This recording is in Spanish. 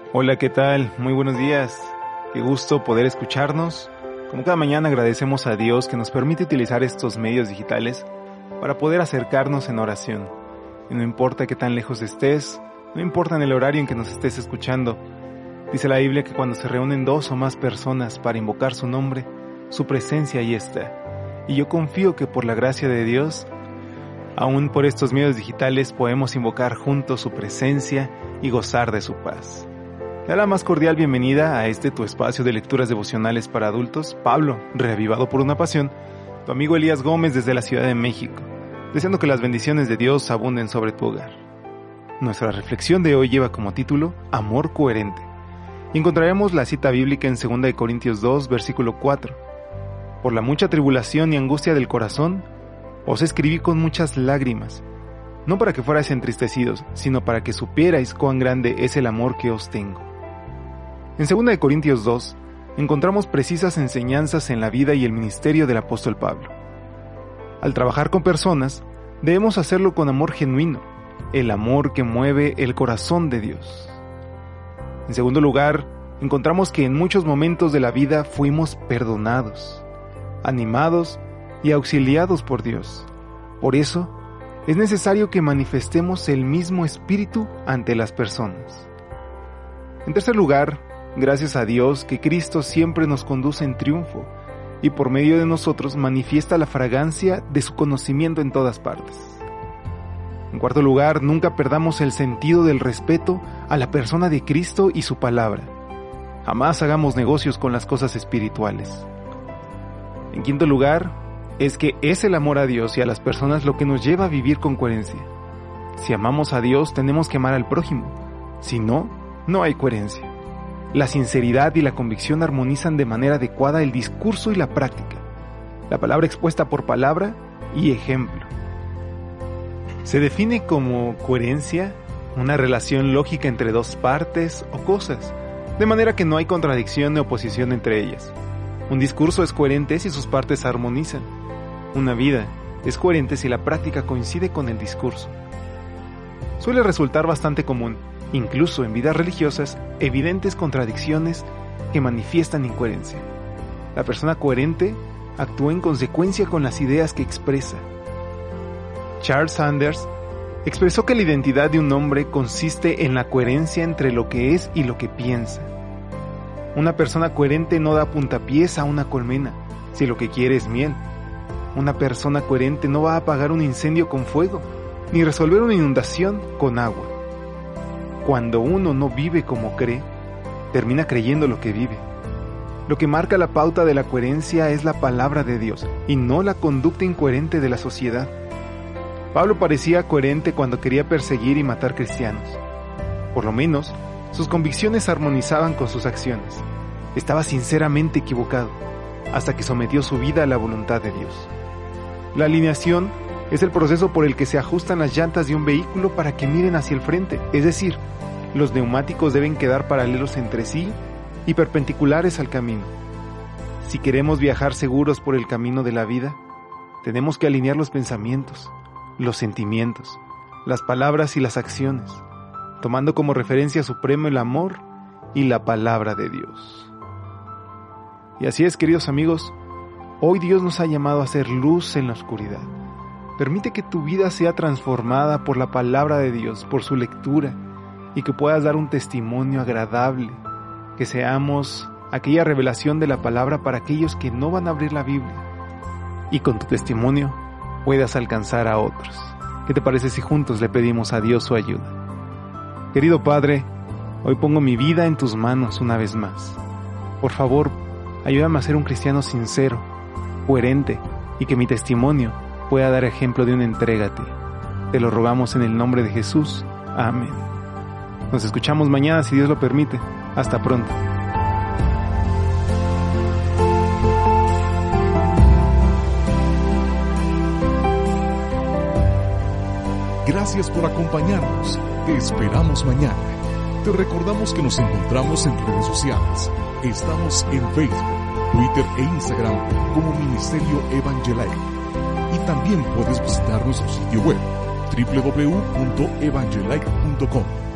Hola, ¿qué tal? Muy buenos días. Qué gusto poder escucharnos. Como cada mañana agradecemos a Dios que nos permite utilizar estos medios digitales para poder acercarnos en oración. Y no importa qué tan lejos estés, no importa en el horario en que nos estés escuchando. Dice la Biblia que cuando se reúnen 2 o más personas para invocar su nombre, su presencia ahí está. Y yo confío que por la gracia de Dios, aún por estos medios digitales podemos invocar juntos su presencia y gozar de su paz. Te da la más cordial bienvenida a tu espacio de lecturas devocionales para adultos, Pablo, reavivado por una pasión, tu amigo Elías Gómez desde la Ciudad de México, deseando que las bendiciones de Dios abunden sobre tu hogar. Nuestra reflexión de hoy lleva como título Amor coherente, y encontraremos la cita bíblica en 2 Corintios 2, versículo 4. Por la mucha tribulación y angustia del corazón, os escribí con muchas lágrimas, no para que fuerais entristecidos, sino para que supierais cuán grande es el amor que os tengo. En 2 Corintios 2, encontramos precisas enseñanzas en la vida y el ministerio del apóstol Pablo. Al trabajar con personas, debemos hacerlo con amor genuino, el amor que mueve el corazón de Dios. En segundo lugar, encontramos que en muchos momentos de la vida fuimos perdonados, animados y auxiliados por Dios. Por eso, es necesario que manifestemos el mismo espíritu ante las personas. En tercer lugar, gracias a Dios que Cristo siempre nos conduce en triunfo y por medio de nosotros manifiesta la fragancia de su conocimiento en todas partes. En cuarto lugar, nunca perdamos el sentido del respeto a la persona de Cristo y su palabra. Jamás hagamos negocios con las cosas espirituales. En quinto lugar, es que es el amor a Dios y a las personas lo que nos lleva a vivir con coherencia. Si amamos a Dios, tenemos que amar al prójimo. Si no, no hay coherencia. La sinceridad y la convicción armonizan de manera adecuada el discurso y la práctica, la palabra expuesta por palabra y ejemplo. Se define como coherencia una relación lógica entre 2 partes o cosas, de manera que no hay contradicción ni oposición entre ellas. Un discurso es coherente si sus partes armonizan. Una vida es coherente si la práctica coincide con el discurso. Suele resultar bastante común, incluso en vidas religiosas, evidentes contradicciones que manifiestan incoherencia. La persona coherente actúa en consecuencia con las ideas que expresa. Charles Sanders expresó que la identidad de un hombre consiste en la coherencia entre lo que es y lo que piensa. Una persona coherente no da puntapiés a una colmena, si lo que quiere es miel. Una persona coherente no va a apagar un incendio con fuego, ni resolver una inundación con agua. Cuando uno no vive como cree, termina creyendo lo que vive. Lo que marca la pauta de la coherencia es la palabra de Dios, y no la conducta incoherente de la sociedad. Pablo parecía coherente cuando quería perseguir y matar cristianos. Por lo menos, sus convicciones armonizaban con sus acciones. Estaba sinceramente equivocado, hasta que sometió su vida a la voluntad de Dios. La alineación es el proceso por el que se ajustan las llantas de un vehículo para que miren hacia el frente, es decir, los neumáticos deben quedar paralelos entre sí y perpendiculares al camino. Si queremos viajar seguros por el camino de la vida, tenemos que alinear los pensamientos, los sentimientos, las palabras y las acciones, tomando como referencia suprema el amor y la palabra de Dios. Y así es, queridos amigos, hoy Dios nos ha llamado a ser luz en la oscuridad. Permite que tu vida sea transformada por la palabra de Dios, por su lectura, y que puedas dar un testimonio agradable, que seamos aquella revelación de la palabra para aquellos que no van a abrir la Biblia, y con tu testimonio puedas alcanzar a otros. ¿Qué te parece si juntos le pedimos a Dios su ayuda? Querido Padre, hoy pongo mi vida en tus manos una vez más. Por favor, ayúdame a ser un cristiano sincero, coherente, y que mi testimonio pueda dar ejemplo de una entrega a ti. Te lo rogamos en el nombre de Jesús. Amén. Nos escuchamos mañana si Dios lo permite. Hasta pronto. Gracias por acompañarnos. Te esperamos mañana. Te recordamos que nos encontramos en redes sociales. Estamos en Facebook, Twitter e Instagram como Ministerio Evangelike. Y también puedes visitar nuestro sitio web www.evangelike.com.